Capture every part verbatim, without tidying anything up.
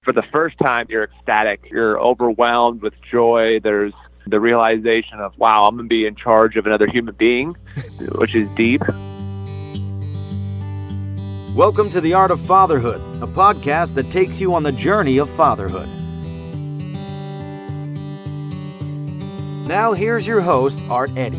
For the first time, you're ecstatic. You're overwhelmed with joy. There's the realization of, wow, I'm going to be in charge of another human being, which is deep. Welcome to The Art of Fatherhood, a podcast that takes you on the journey of fatherhood. Now here's your host, Art Eddy.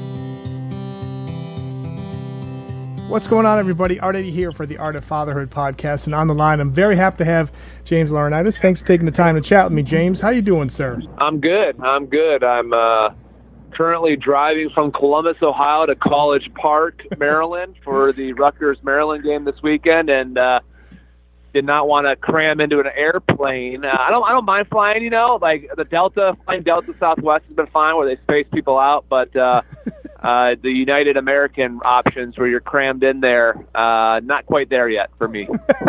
What's going on, everybody? Art Eddy here for the Art of Fatherhood podcast, and on the line, I'm very happy to have James Laurinaitis. Thanks for taking the time to chat with me, James. How you doing, sir? I'm good. I'm good. I'm uh, currently driving from Columbus, Ohio, to College Park, Maryland, for the Rutgers Maryland game this weekend, and uh, did not want to cram into an airplane. Uh, I don't. I don't mind flying. You know, like the Delta, flying Delta Southwest has been fine, where they space people out, but. Uh, Uh, the United American options where you're crammed in there, uh, not quite there yet for me.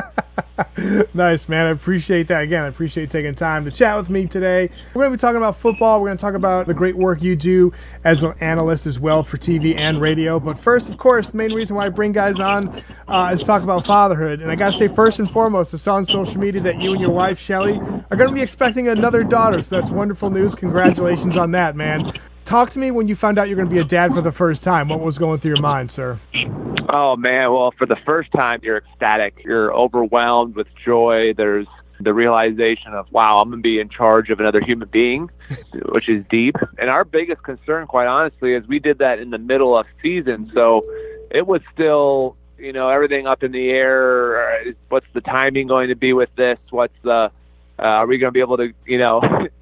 Nice, man. I appreciate that. Again, I appreciate taking time to chat with me today. We're going to be talking about football. We're going to talk about the great work you do as an analyst as well for T V and radio. But first, of course, the main reason why I bring guys on uh, is to talk about fatherhood. And I got to say, first and foremost, I saw on social media that you and your wife, Shelly, are going to be expecting another daughter. So that's wonderful news. Congratulations on that, man. Talk to me when you found out you're going to be a dad for the first time. What was going through your mind, sir? Oh, man. Well, for the first time, you're ecstatic. You're overwhelmed with joy. There's the realization of, wow, I'm going to be in charge of another human being, which is deep. And our biggest concern, quite honestly, is we did that in the middle of season. So it was still, you know, everything up in the air. What's the timing going to be with this? What's the, uh, are we going to be able to, you know,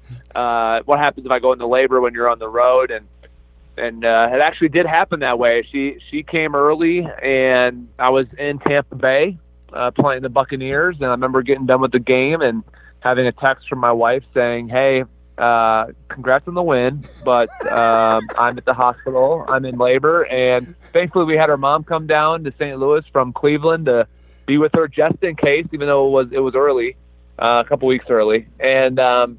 uh, what happens if I go into labor when you're on the road? And, and uh, it actually did happen that way. She, she came early, and I was in Tampa Bay uh, playing the Buccaneers. And I remember getting done with the game and having a text from my wife saying, hey, uh, congrats on the win, but um, I'm at the hospital. I'm in labor. And thankfully we had her mom come down to Saint Louis from Cleveland to be with her just in case, even though it was, it was early, uh, a couple weeks early. And, um,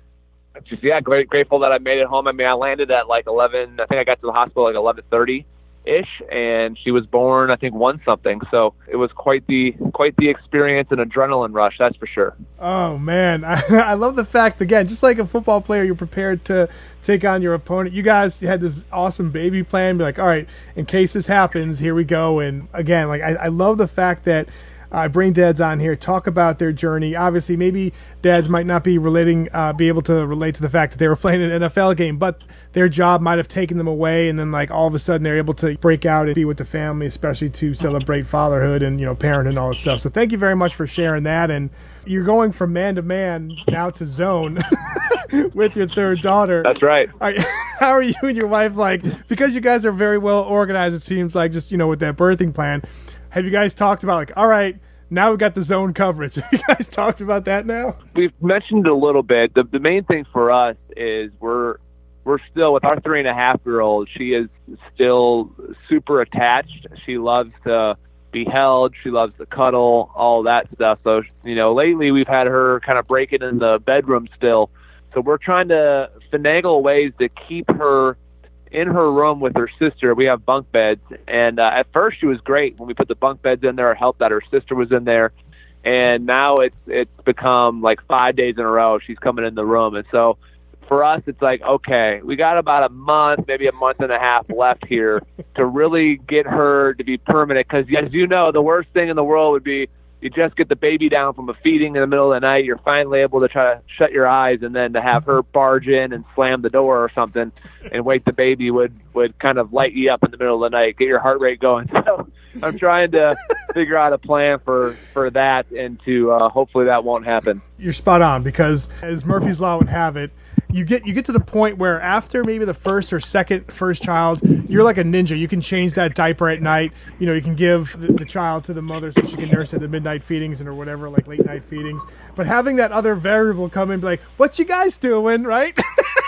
just, yeah, great, grateful that I made it home. I mean, I landed at like eleven. I think I got to the hospital like eleven thirty-ish, and she was born, I think, one something. So it was quite the quite the experience and adrenaline rush, that's for sure. Oh, man. I, I love the fact, again, just like a football player, you're prepared to take on your opponent. You guys had this awesome baby plan. Be like, all right, in case this happens, here we go. And, again, like I, I love the fact that I uh, bring dads on here, talk about their journey. Obviously, maybe dads might not be relating, uh, be able to relate to the fact that they were playing an N F L game, but their job might have taken them away, and then like all of a sudden they're able to break out and be with the family, especially to celebrate fatherhood and, you know, parent and all that stuff. So thank you very much for sharing that. And you're going from man to man now to zone with your third daughter. That's right. Are, how are you and your wife like? Because you guys are very well organized, it seems like, just, you know, with that birthing plan. Have you guys talked about, like, all right, now we've got the zone coverage? Have you guys talked about that now? We've mentioned it a little bit. The, the main thing for us is we're we're still, with our three and a half year old, she is still super attached. She loves to be held. She loves to cuddle, all that stuff. So, you know, lately we've had her kind of break it in the bedroom still. So we're trying to finagle ways to keep her in her room with her sister. We have bunk beds, and uh, at first she was great when we put the bunk beds in there. It helped that her sister was in there, and now it's it's become like five days in a row she's coming in the room. And so for us, it's like, okay, we got about a month, maybe a month and a half left here to really get her to be permanent, because as you know, the worst thing in the world would be you just get the baby down from a feeding in the middle of the night. You're finally able to try to shut your eyes, and then to have her barge in and slam the door or something and wake the baby would, would kind of light you up in the middle of the night, get your heart rate going. So I'm trying to figure out a plan for, for that, and to uh, hopefully that won't happen. You're spot on, because as Murphy's Law would have it, you get you get to the point where after maybe the first or second first child, you're like a ninja. You can change that diaper at night. You know, you can give the, the child to the mother so she can nurse at the midnight feedings and or whatever, like late night feedings. But having that other variable come in and be like, what you guys doing, right?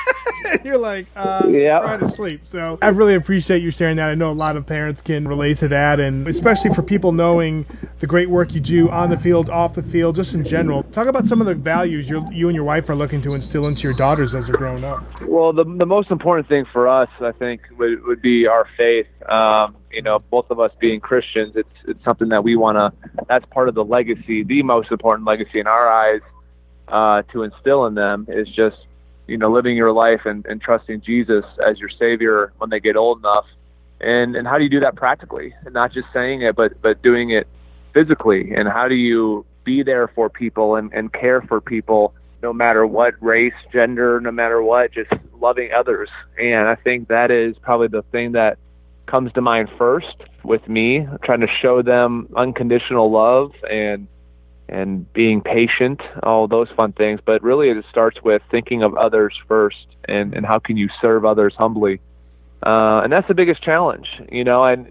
And you're like, uh, yeah. trying to sleep. So I really appreciate you sharing that. I know a lot of parents can relate to that, and especially for people knowing the great work you do on the field, off the field, just in general. Talk about some of the values you're, you and your wife are looking to instill into your daughters as they're growing up. Well, the the most important thing for us, I think, would, would be our faith. Um, you know, both of us being Christians, it's it's something that we want to, that's part of the legacy, the most important legacy in our eyes, uh, to instill in them is just, you know, living your life and, and trusting Jesus as your Savior when they get old enough. And and how do you do that practically? And not just saying it, but, but doing it physically. And how do you be there for people and, and care for people no matter what race, gender, no matter what, just loving others. And I think that is probably the thing that comes to mind first with me, trying to show them unconditional love and and being patient, all those fun things. But really it starts with thinking of others first and, and how can you serve others humbly. Uh, and that's the biggest challenge, you know, and,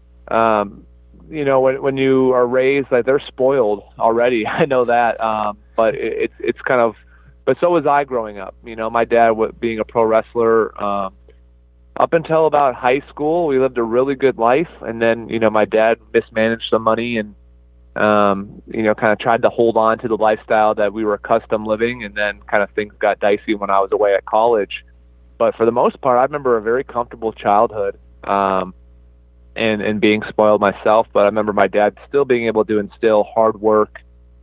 um, you know, when when you are raised, like they're spoiled already. I know that, um, but it, it's it's kind of. But so was I growing up. You know, my dad being a pro wrestler. Um, up until about high school, we lived a really good life, and then you know, my dad mismanaged some money and um, you know, kind of tried to hold on to the lifestyle that we were accustomed living, and then kind of things got dicey when I was away at college. But for the most part, I remember a very comfortable childhood. Um, and, and being spoiled myself, but I remember my dad still being able to instill hard work,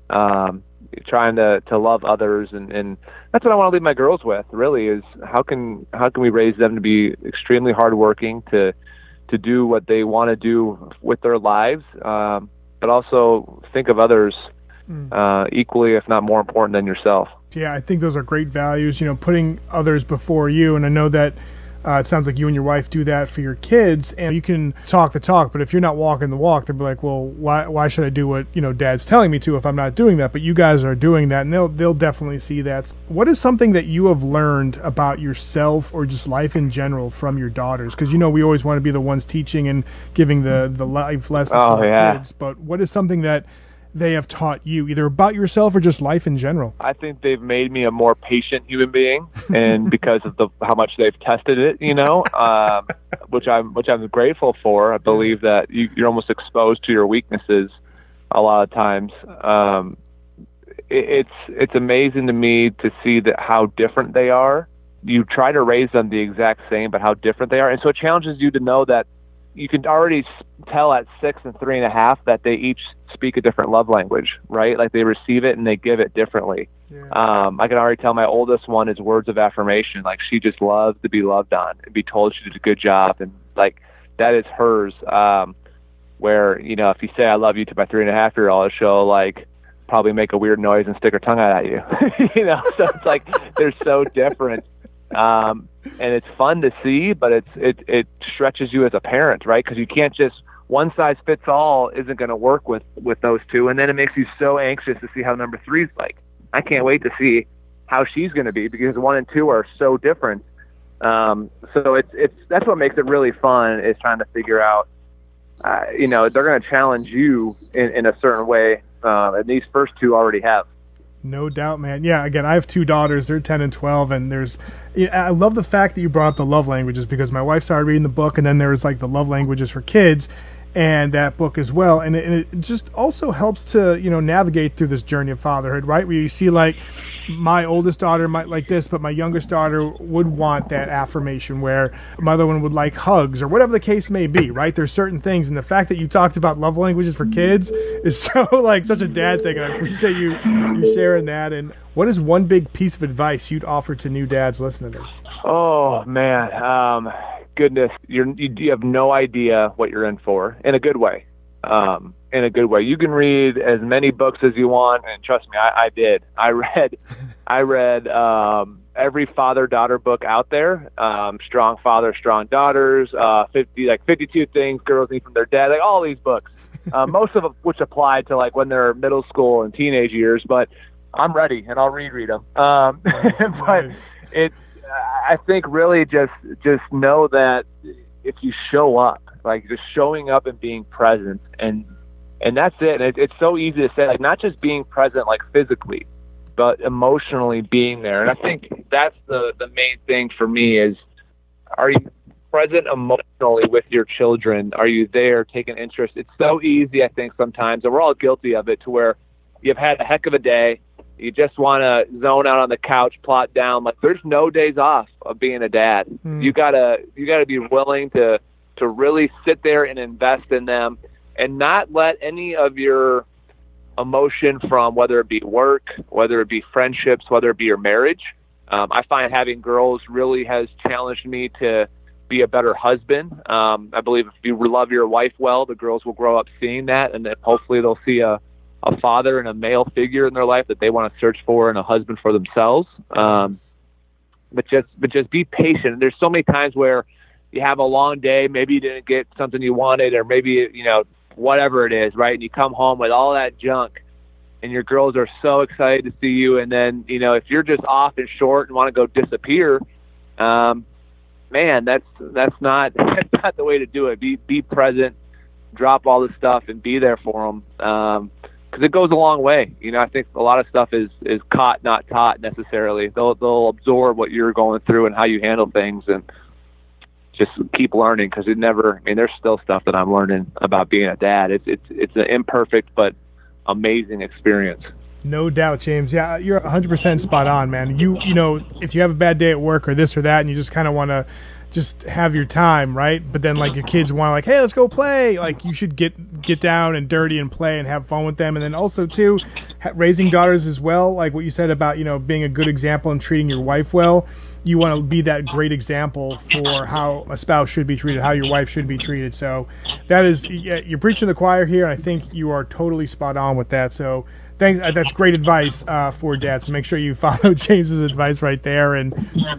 um, trying to, to love others. And, and that's what I want to leave my girls with, really, is how can, how can we raise them to be extremely hardworking, to, to do what they want to do with their lives, um, but also think of others uh, equally, if not more important than yourself. Yeah, I think those are great values, you know, putting others before you. And I know that Uh, it sounds like you and your wife do that for your kids, and you can talk the talk, but if you're not walking the walk, they'll be like, well, why why should I do what, you know, Dad's telling me to if I'm not doing that? But you guys are doing that, and they'll they'll definitely see that. What is something that you have learned about yourself or just life in general from your daughters? Because, you know, we always want to be the ones teaching and giving the, the life lessons oh, to our yeah. kids, but what is something that they have taught you, either about yourself or just life in general? I think they've made me a more patient human being, and because of the how much they've tested it, you know, um, which I'm which I'm grateful for. I believe that you, you're almost exposed to your weaknesses a lot of times. Um, it, it's it's amazing to me to see that how different they are. You try to raise them the exact same, but how different they are, and so it challenges you to know that you can already tell at six and three and a half that they each speak a different love language, right? Like they receive it and they give it differently. Yeah. Um, I can already tell my oldest one is words of affirmation. Like she just loves to be loved on and be told she did a good job. And like, that is hers. Um, where, you know, if you say, I love you to my three and a half year old, she'll like probably make a weird noise and stick her tongue out at you, you know? So it's like, they're so different. Um, and it's fun to see, but it's, it, it stretches you as a parent, right? Cause you can't just, one size fits all isn't going to work with, with those two. And then it makes you so anxious to see how number three is like. I can't wait to see how she's going to be because one and two are so different. Um, so it's, it's, that's what makes it really fun, is trying to figure out, uh, you know, they're going to challenge you in, in a certain way. Uh, and these first two already have. No doubt, man. Yeah, again, I have two daughters. They're ten and twelve, and there's I love the fact that you brought up the love languages, because my wife started reading the book, and then there's like the love languages for kids and that book as well. And it, and it just also helps to, you know, navigate through this journey of fatherhood, right? Where you see like my oldest daughter might like this, but my youngest daughter would want that affirmation, where my other one would like hugs or whatever the case may be, right? There's certain things. And the fact that you talked about love languages for kids is so like such a dad thing. And I appreciate you, you sharing that. And what is one big piece of advice you'd offer to new dads listening to this? Oh, man. Um, goodness, you're, you, you have no idea what you're in for, in a good way. Um, in a good way. You can read as many books as you want, and trust me, I, I did. I read, I read um, every father-daughter book out there. Um, Strong Father, Strong Daughters, uh, fifty like fifty-two things girls need from their dad. Like all these books, uh, most of them which apply to like when they're middle school and teenage years. But I'm ready, and I'll reread them. Um, nice, but nice. it, I think, really just just know that if you show up, like just showing up and being present, and and that's it. And it, it's so easy to say, like not just being present, like physically, but emotionally being there. And I think that's the the main thing for me is: are you present emotionally with your children? Are you there taking interest? It's so easy, I think, sometimes, and we're all guilty of it, to where you've had a heck of a day. You just want to zone out on the couch, plot down. Like there's no days off of being a dad. Mm. You gotta, you gotta be willing to, to really sit there and invest in them, and not let any of your emotion from whether it be work, whether it be friendships, whether it be your marriage. Um, I find having girls really has challenged me to be a better husband. Um, I believe if you love your wife well, the girls will grow up seeing that, and then hopefully they'll see a, a father and a male figure in their life that they want to search for and a husband for themselves. Um, but just but just be patient. There's so many times where you have a long day, maybe you didn't get something you wanted, or maybe, you know, whatever it is, right? And you come home with all that junk, and your girls are so excited to see you. And then, you know, if you're just off and short and want to go disappear, um, man, that's that's not that's not the way to do it. Be be present, drop all the stuff, and be there for them, because um, it goes a long way. You know, I think a lot of stuff is is caught, not taught necessarily. They'll they'll absorb what you're going through and how you handle things, and just keep learning, because it never. I mean, there's still stuff that I'm learning about being a dad. It's it's it's an imperfect but amazing experience. No doubt, James. Yeah, you're one hundred percent spot on, man. You you know, if you have a bad day at work or this or that, and you just kind of want to just have your time, right? But then, like, your kids want to, like, hey, let's go play. Like, you should get get down and dirty and play and have fun with them. And then also, too, ha- raising daughters as well, like what you said about, you know, being a good example and treating your wife well. You want to be that great example for how a spouse should be treated, how your wife should be treated. So that is, you're preaching the choir here. I think you are totally spot on with that. So thanks. That's great advice uh, for dads. So make sure you follow James's advice right there. And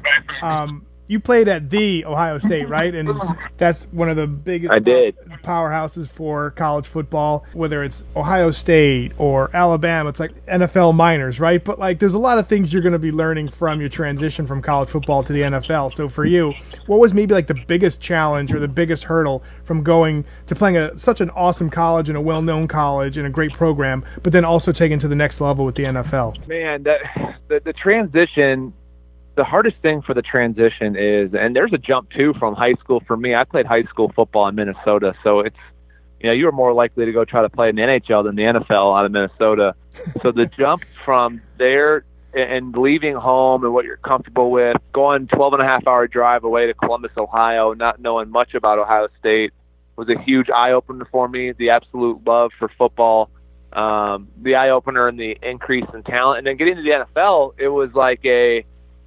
um, you played at the Ohio State, right? And that's one of the biggest I did. powerhouses for college football, whether it's Ohio State or Alabama. It's like N F L minors, right? But, like, there's a lot of things you're going to be learning from your transition from college football to the N F L. So for you, what was maybe like the biggest challenge or the biggest hurdle from going to playing a, such an awesome college and a well-known college and a great program, but then also taking to the next level with the N F L? Man, that, the, the transition, the hardest thing for the transition is, and there's a jump too from high school for me. I played high school football in Minnesota, so it's, you know, you were more likely to go try to play in the N H L than the N F L out of Minnesota. So the jump from there and leaving home and what you're comfortable with, going twelve and a half hour drive away to Columbus, Ohio, not knowing much about Ohio State, was a huge eye-opener for me. The absolute love for football, um, the eye-opener and the increase in talent. And then getting to the N F L, it was like a,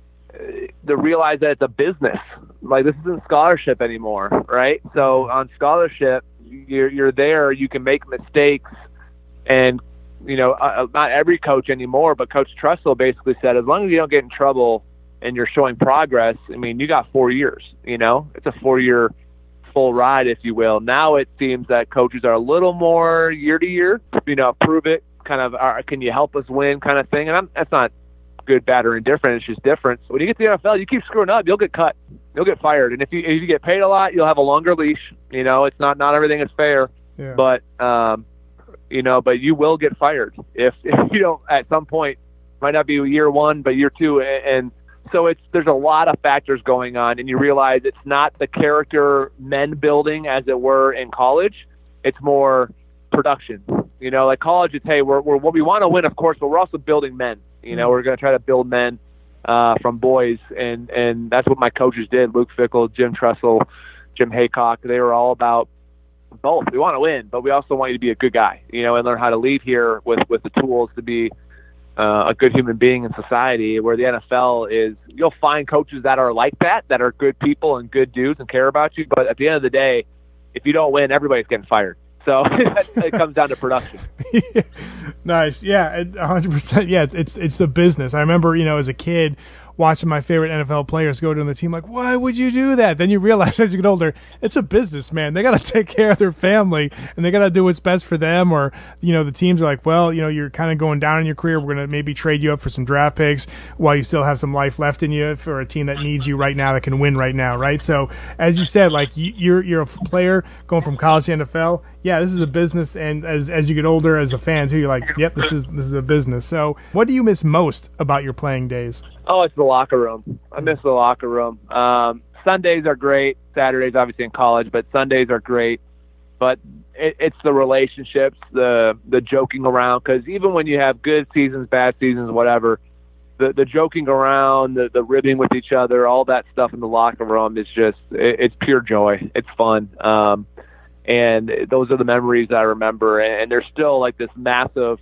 to realize that it's a business. Like, this isn't scholarship anymore, right? So on scholarship, you're you're there, you can make mistakes, and, you know, uh, not every coach anymore, but Coach Tressel basically said, as long as you don't get in trouble and you're showing progress, I mean, you got four years, you know? It's a four-year full ride, if you will. Now it seems that coaches are a little more year to year, you know, prove it, kind of, uh, can you help us win kind of thing. And I'm, that's not good, bad, or indifferent. It's just different. When you get to the N F L, you keep screwing up, you'll get cut. You'll get fired. And if you if you get paid a lot, you'll have a longer leash. You know, it's not not everything is fair. Yeah. But um, you know, but you will get fired if if you don't at some point. Might not be year one, but year two, and, and so it's there's a lot of factors going on, and you realize it's not the character men building as it were in college. It's more production. You know, like college, it's hey, we're we're we want to win, of course, but we're also building men. You know, we're going to try to build men uh, from boys, and, and that's what my coaches did. Luke Fickell, Jim Tressel, Jim Haycock, they were all about both. We want to win, but we also want you to be a good guy, you know, and learn how to leave here with, with the tools to be uh, a good human being in society, where the N F L is, you'll find coaches that are like that, that are good people and good dudes and care about you, but at the end of the day, if you don't win, everybody's getting fired. So it comes down to production. Nice. Yeah, one hundred percent. Yeah, it's, it's it's the business. I remember, you know, as a kid, watching my favorite N F L players go to the team, like, why would you do that? Then you realize as you get older, it's a business, man. They got to take care of their family, and they got to do what's best for them. Or, you know, the teams are like, well, you know, you're kind of going down in your career. We're going to maybe trade you up for some draft picks while you still have some life left in you for a team that needs you right now, that can win right now, right? So, as you said, like, you, you're you're a player going from college to N F L. Yeah, this is a business, and as as you get older, as a fan too, you're like, yep, this is this is a business. So, what do you miss most about your playing days? Oh, it's the locker room. I miss the locker room. Um, Sundays are great. Saturdays, obviously, in college, but Sundays are great. But it, it's the relationships, the the joking around. Because even when you have good seasons, bad seasons, whatever, the the joking around, the the ribbing with each other, all that stuff in the locker room is just it, it's pure joy. It's fun. Um, and those are the memories I remember. And, and there's still like this massive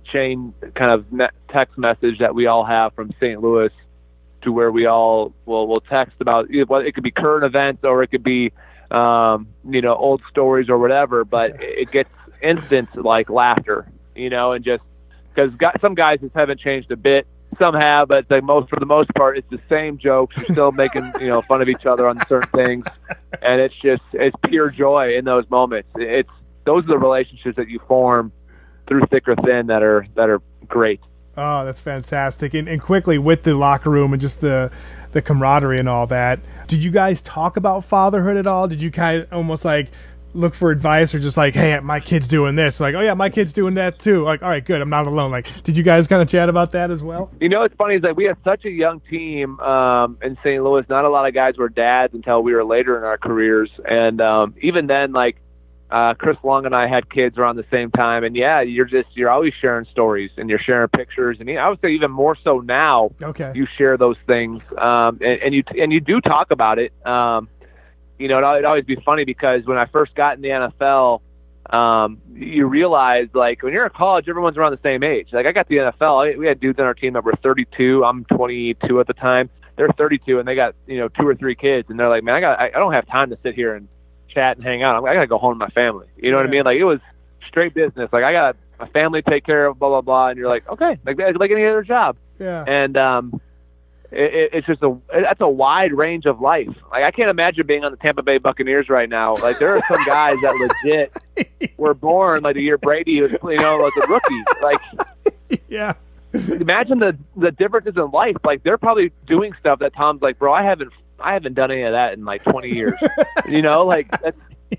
chain kind of me- text message that we all have from Saint Louis, to where we all will will text about, well, it could be current events or it could be um, you know, old stories or whatever, but it gets instant like laughter, you know, and just because some guys just haven't changed a bit. Some have, but the most for the most part, it's the same jokes. You're still making you know fun of each other on certain things, and it's just it's pure joy in those moments. It's those are the relationships that you form through thick or thin that are that are great. Oh, that's fantastic. And, and quickly, with the locker room and just the the camaraderie and all that, did you guys talk about fatherhood at all? Did you kind of almost like look for advice, or just like, hey, my kid's doing this? Like, oh, yeah, my kid's doing that too. Like, all right, good, I'm not alone. Like, did you guys kind of chat about that as well? You know, what's funny is that we had such a young team um, in Saint Louis. Not a lot of guys were dads until we were later in our careers. And um, even then, like, Uh, Chris Long and I had kids around the same time, and yeah, you're just you're always sharing stories and you're sharing pictures, and I would say even more so now. Okay. You share those things, um, and, and you and you do talk about it. Um, you know, it'd always be funny because when I first got in the N F L, um, you realize like when you're in college, everyone's around the same age. Like I got the N F L, we had dudes on our team that were thirty-two. I'm twenty-two at the time. They're thirty-two, and they got you know two or three kids, and they're like, man, I got I, I don't have time to sit here and chat and hang out. I'm, I gotta go home to my family. You know yeah. what I mean? Like it was straight business. Like I got a family to take care of, blah blah blah. And you're like, okay, like like any other job. Yeah. And um, it, it's just a that's a wide range of life. Like I can't imagine being on the Tampa Bay Buccaneers right now. Like there are some guys that legit were born like the year Brady was, you know, like a rookie. Like yeah. Imagine the the differences in life. Like they're probably doing stuff that Tom's like, bro, I haven't. I haven't done any of that in like twenty years. You know, like that's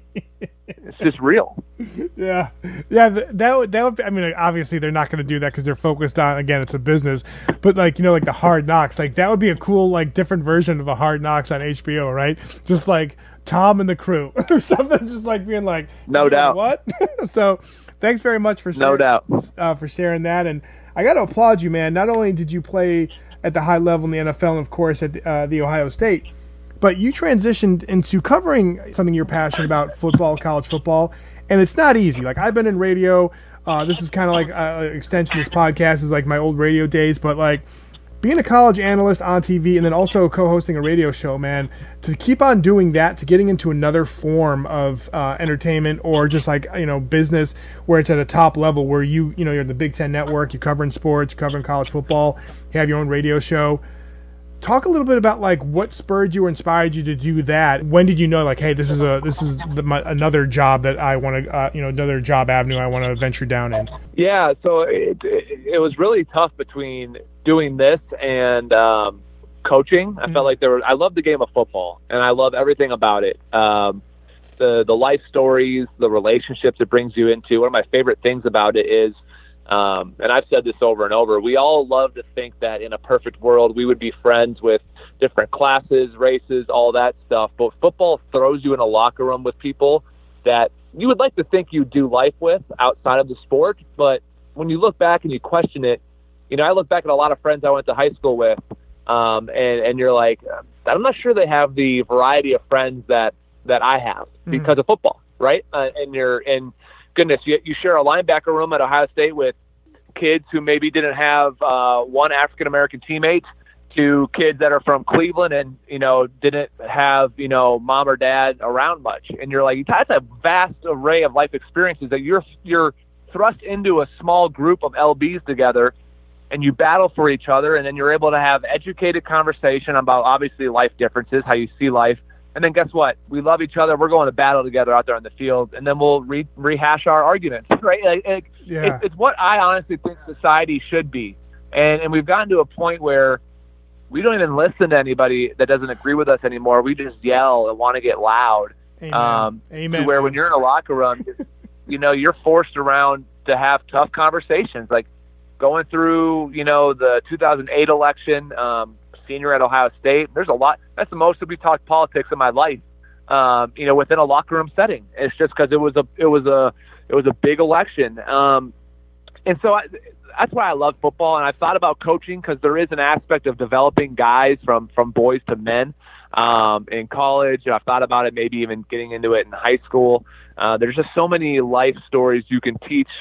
it's just real. Yeah, yeah. That would that would. Be, I mean, obviously they're not going to do that because they're focused on, again, it's a business. But like you know, like the Hard Knocks, like that would be a cool like different version of a Hard Knocks on H B O, right? Just like Tom and the crew or something. Just like being like, no doubt. What? So, thanks very much for sharing, no doubt uh, for sharing that. And I got to applaud you, man. Not only did you play at the high level in the N F L and, of course, at the, uh, the Ohio State, but you transitioned into covering something you're passionate about, football, college football, and it's not easy. Like, I've been in radio. Uh, this is kind of like an uh, extension of this podcast is like my old radio days, but, like, being a college analyst on T V and then also co-hosting a radio show, man, to keep on doing that, to getting into another form of uh, entertainment or just like, you know, business where it's at a top level where you, you know, you're in the Big Ten Network, you're covering sports, covering college football, you have your own radio show. Talk a little bit about like what spurred you or inspired you to do that. When did you know like, hey, this is a this is the, my, another job that I want to, uh, you know, another job avenue I want to venture down in? Yeah, so it, it, it was really tough between doing this and um, coaching. I mm-hmm. felt like there were. I love the game of football, and I love everything about it. Um, the the life stories, the relationships it brings you into. One of my favorite things about it is. Um, and I've said this over and over, we all love to think that in a perfect world we would be friends with different classes, races, all that stuff. But football throws you in a locker room with people that you would like to think you do life with outside of the sport. But when you look back and you question it, you know, I look back at a lot of friends I went to high school with, um, and, and you're like, I'm not sure they have the variety of friends that, that I have because mm-hmm. of football, right? Uh, and you're in. Goodness, you, you share a linebacker room at Ohio State with kids who maybe didn't have uh, one African-American teammate to kids that are from Cleveland and, you know, didn't have, you know, mom or dad around much. And you're like, that's a vast array of life experiences that you're you're thrust into a small group of L Bs together and you battle for each other. And then you're able to have educated conversation about obviously life differences, how you see life. And then guess what? We love each other. We're going to battle together out there on the field, and then we'll re- rehash our arguments, right? Like, like, yeah. it's, it's what I honestly think society should be. And, and we've gotten to a point where we don't even listen to anybody that doesn't agree with us anymore. We just yell and want to get loud. Amen. Um, Amen. To where when you're in a locker room, you know, you're forced around to have tough conversations. Like going through, you know, the two thousand eight election, um, senior at Ohio State. There's a lot. That's the most that we talked politics in my life. Um, you know, within a locker room setting. It's just because it was a it was a it was a big election. Um, and so I, that's why I love football. And I've thought about coaching because there is an aspect of developing guys from from boys to men um, in college. I've thought about it, maybe even getting into it in high school. Uh, there's just so many life stories you can teach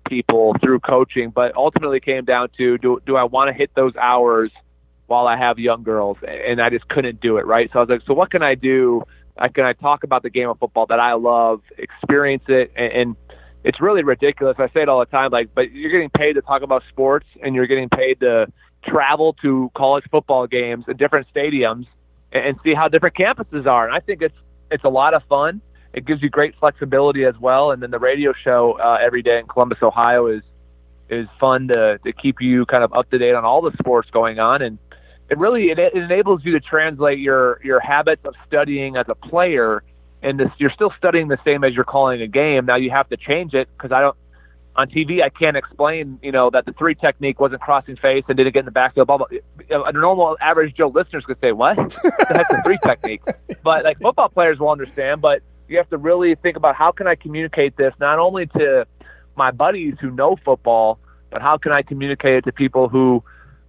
people through coaching, but ultimately it came down to, do, do I want to hit those hours while I have young girls? And I just couldn't do it, right? So I was like, so what can I do? I can I talk about the game of football that I love, experience it, and, and it's really ridiculous. I say it all the time, like, but you're getting paid to talk about sports, and you're getting paid to travel to college football games in different stadiums and, and see how different campuses are. And I think it's it's a lot of fun. It gives you great flexibility as well. And then the radio show uh, every day in Columbus, Ohio, is is fun to to keep you kind of up to date on all the sports going on. And it really it, it enables you to translate your your habits of studying as a player, and this, you're still studying the same as you're calling a game. Now you have to change it, because I don't on T V I can't explain, you know, that the three technique wasn't crossing face and didn't get in the backfield. Blah, blah. A normal average Joe listeners could say, "What? That's the three technique." But like football players will understand. But you have to really think about, how can I communicate this not only to my buddies who know football, but how can I communicate it to people who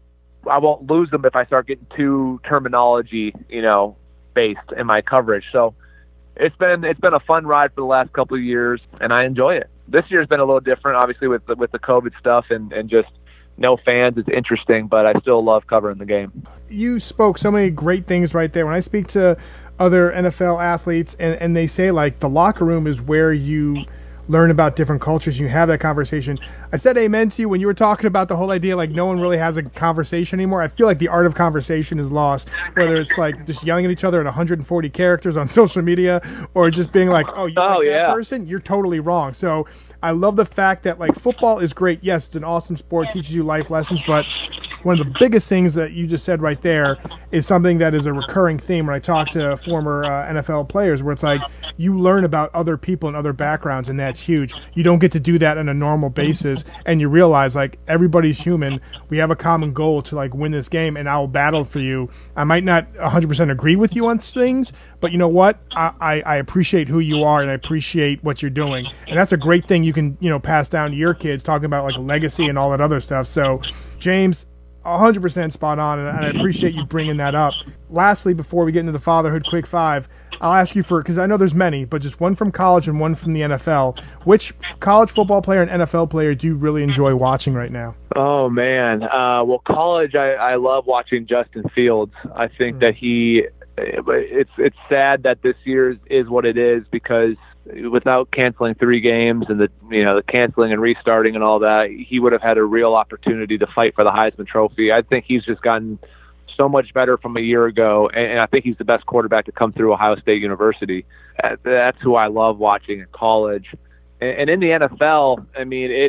I won't lose them if I start getting too terminology, you know, based in my coverage. So it's been it's been a fun ride for the last couple of years, and I enjoy it. This year's been a little different, obviously, with the, with the COVID stuff and, and just no fans. It's interesting, but I still love covering the game. You spoke so many great things right there. When I speak to other N F L athletes, and, and they say, like, the locker room is where you learn about different cultures, you have that conversation. I said amen to you when you were talking about the whole idea, like, no one really has a conversation anymore. I feel like the art of conversation is lost, whether it's like just yelling at each other in one hundred forty characters on social media, or just being like, oh, you oh, like yeah. that person? You're totally wrong. So I love the fact that, like, football is great. Yes, it's an awesome sport, teaches you life lessons, but one of the biggest things that you just said right there is something that is a recurring theme when I talk to former uh, N F L players, where it's like you learn about other people and other backgrounds, and that's huge. You don't get to do that on a normal basis, and you realize, like, everybody's human. We have a common goal to, like, win this game, and I will battle for you. I might not one hundred percent agree with you on things, but you know what? I, I, I appreciate who you are, and I appreciate what you're doing. And that's a great thing you can, you know, pass down to your kids, talking about, like, legacy and all that other stuff. So, James, one hundred percent spot on, and I appreciate you bringing that up. Lastly, before we get into the fatherhood quick five, I'll ask you for, because I know there's many, but just one from college and one from the N F L. Which college football player and N F L player do you really enjoy watching right now? Oh, man. Uh, well, college, I, I love watching Justin Fields. I think mm. that he – it's it's sad that this year is what it is, because without canceling three games and the you know the canceling and restarting and all that, he would have had a real opportunity to fight for the Heisman Trophy. I think he's just gotten so much better from a year ago, and, and I think he's the best quarterback to come through Ohio State University. That's who I love watching in college. And, and in the N F L, I mean, it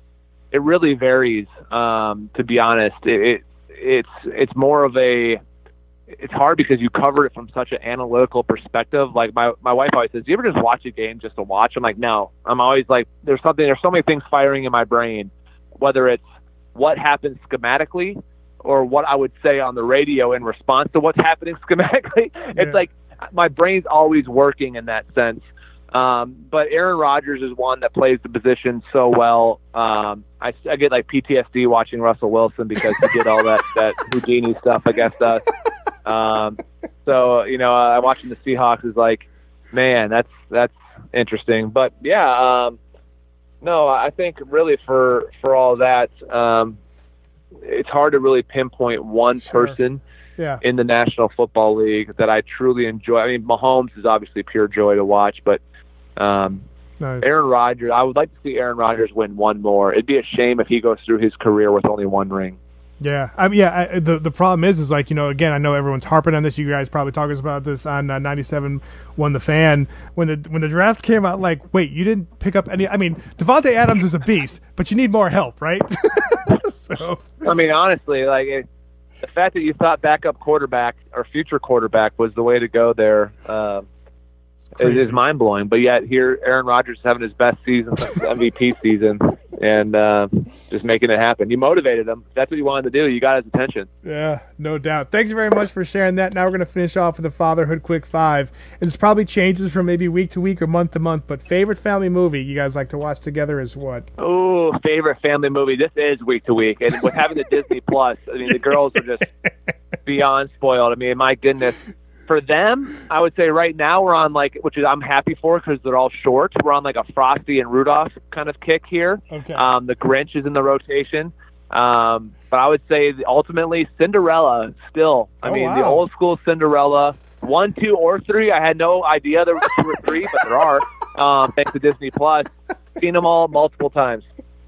it really varies. Um, to be honest, it, it it's it's more of a it's hard because you cover it from such an analytical perspective. Like my, my wife always says, do you ever just watch a game just to watch? I'm like, no. I'm always like, there's something, there's so many things firing in my brain, whether it's what happens schematically or what I would say on the radio in response to what's happening schematically. Yeah. It's like my brain's always working in that sense. Um, but Aaron Rodgers is one that plays the position so well. Um, I, I get like P T S D watching Russell Wilson because he did all that, that Houdini stuff against us. Um, so, you know, uh, watching the Seahawks is like, man, that's, that's interesting. But yeah, um, no, I think really for, for all that, um, it's hard to really pinpoint one Sure. person yeah. in the National Football League that I truly enjoy. I mean, Mahomes is obviously pure joy to watch, but, um, nice. Aaron Rodgers, I would like to see Aaron Rodgers win one more. It'd be a shame if he goes through his career with only one ring. Yeah, I mean, yeah. I, the the problem is, is like you know, again, I know everyone's harping on this. You guys probably talking about this on uh, ninety-seven Won the Fan when the when the draft came out. Like, wait, you didn't pick up any? I mean, Devontae Adams is a beast, but you need more help, right? So, I mean, honestly, like it, the fact that you thought backup quarterback or future quarterback was the way to go there uh, is, is mind blowing. But yet here, Aaron Rodgers is having his best season since his M V P season. And uh, just making it happen. You motivated him. That's what you wanted to do. You got his attention. Yeah, no doubt. Thanks very much for sharing that. Now we're going to finish off with the Fatherhood Quick Five. And this probably changes from maybe week to week or month to month, but favorite family movie you guys like to watch together is what? Oh, favorite family movie. This is week to week. And with having the Disney Plus, I mean, the girls are just beyond spoiled. I mean, my goodness. for them, I would say right now we're on like, which is I'm happy for because they're all short. We're on like a Frosty and Rudolph kind of kick here. Okay. Um, the Grinch is in the rotation. Um, but I would say ultimately Cinderella still. I Oh, mean, wow. the old school Cinderella, one, two, or three. I had no idea there were two or three, but there are. Um, thanks to Disney Plus, seen them all multiple times.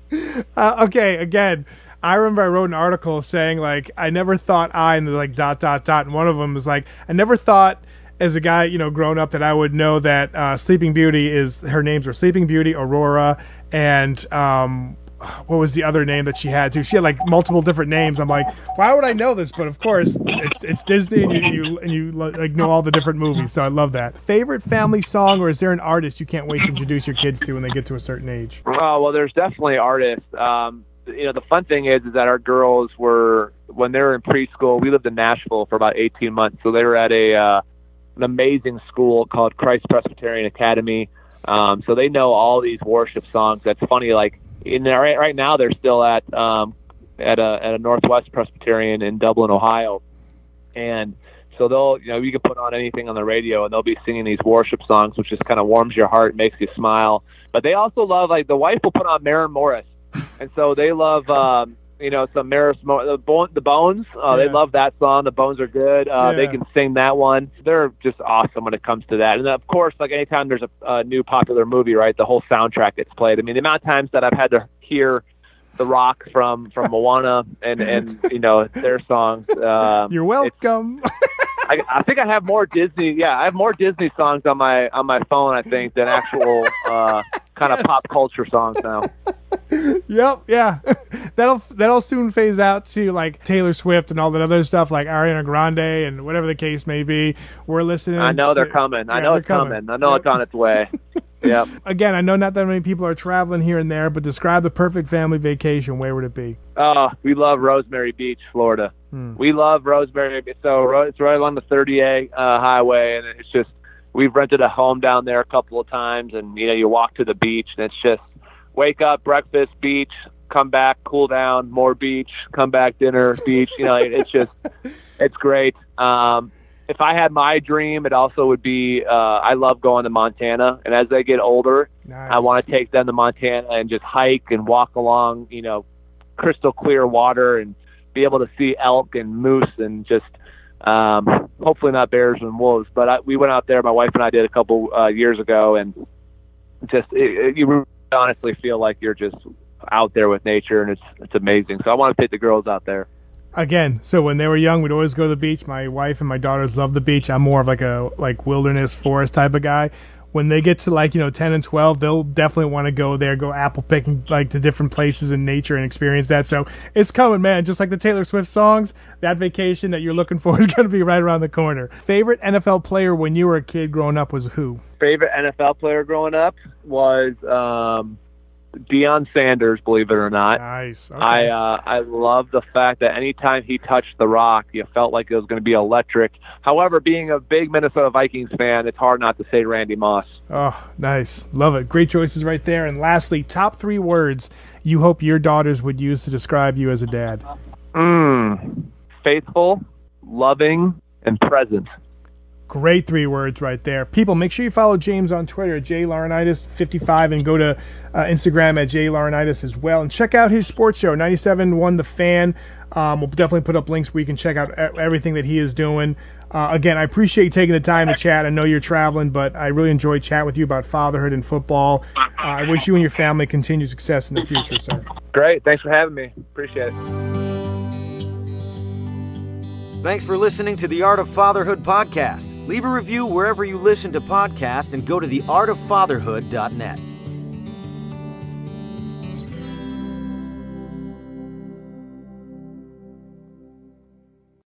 Uh, okay, again, I remember I wrote an article saying, like, I never thought I, and like, dot, dot, dot, and one of them was like, I never thought as a guy, you know, growing up that I would know that uh, Sleeping Beauty is, her names were Sleeping Beauty, Aurora, and um, what was the other name that she had too? She had like multiple different names. I'm like, why would I know this? But of course, it's it's Disney, and you, you and you like know all the different movies. So I love that. Favorite family song, or is there an artist you can't wait to introduce your kids to when they get to a certain age? Oh, well, there's definitely artists. Um, you know, the fun thing is, is that our girls were, when they were in preschool, we lived in Nashville for about eighteen months. So they were at a uh, an amazing school called Christ Presbyterian Academy. Um, so they know all these worship songs. That's funny, like, in there, right, right now they're still at um, at a at a Northwest Presbyterian in Dublin, Ohio, and so they'll you know you can put on anything on the radio and they'll be singing these worship songs, which just kind of warms your heart, makes you smile. But they also love, like, the wife will put on Maren Morris, and so they love um, you know some Maris Mo- the, Bo- the Bones. Uh, Yeah. They love that song. The Bones are good. Uh, Yeah. They can sing that one. They're just awesome when it comes to that. And of course, like anytime there's a, a new popular movie, right, the whole soundtrack gets played. I mean, the amount of times that I've had to hear The Rock from from Moana and and you know their songs. Um, You're welcome. I, I think I have more Disney. Yeah, I have more Disney songs on my on my phone, I think, than actual uh, kind of pop culture songs now. Yep, yeah. that'll that'll soon phase out to like Taylor Swift and all that other stuff, like Ariana Grande and whatever the case may be. We're listening. I know to, they're coming. I yeah, know they're it's coming. I know Yep. it's on its way. Yep. Again, I know not that many people are traveling here and there, but describe the perfect family vacation. Where would it be? Oh, we love Rosemary Beach, Florida. Hmm. We love Rosemary. So ro- it's right along the thirty A uh, highway, and it's just we've rented a home down there a couple of times, and you know you walk to the beach, and it's just wake up, breakfast, beach, come back, cool down, more beach, come back, dinner, beach. You know, it, it's just it's great. Um, if I had my dream, it also would be uh, I love going to Montana, and as they get older, Nice. I want to take them to Montana and just hike and walk along, you know, crystal clear water and be able to see elk and moose and just um, hopefully not bears and wolves. But I, we went out there, my wife and I did a couple uh, years ago, and just it, it, you really honestly feel like you're just out there with nature, and it's it's amazing. So I want to take the girls out there. Again, so when they were young, we'd always go to the beach. My wife and my daughters love the beach. I'm more of like a like wilderness forest type of guy. When they get to like, you know, ten and twelve, they'll definitely want to go there, go apple picking, like to different places in nature and experience that. So it's coming, man. Just like the Taylor Swift songs, that vacation that you're looking for is going to be right around the corner. Favorite N F L player when you were a kid growing up was who? Favorite N F L player growing up was um, Deion Sanders, believe it or not. Nice. Okay. I uh, I love the fact that anytime he touched the rock, you felt like it was going to be electric. However, being a big Minnesota Vikings fan, it's hard not to say Randy Moss. Oh, nice. Love it. Great choices right there. And lastly, top three words you hope your daughters would use to describe you as a dad. Mm, faithful, loving, and present. Great three words right there. People, make sure you follow James on Twitter at J Laurinaitis fifty-five and go to uh, Instagram at J Laurinaitis as well. And check out his sports show, ninety-seven point one The Fan. Um, we'll definitely put up links where you can check out everything that he is doing. Uh, again, I appreciate you taking the time to chat. I know you're traveling, but I really enjoyed chatting with you about fatherhood and football. Uh, I wish you and your family continued success in the future, sir. Great. Thanks for having me. Appreciate it. Thanks for listening to the Art of Fatherhood podcast. Leave a review wherever you listen to podcasts and go to the art of fatherhood dot net.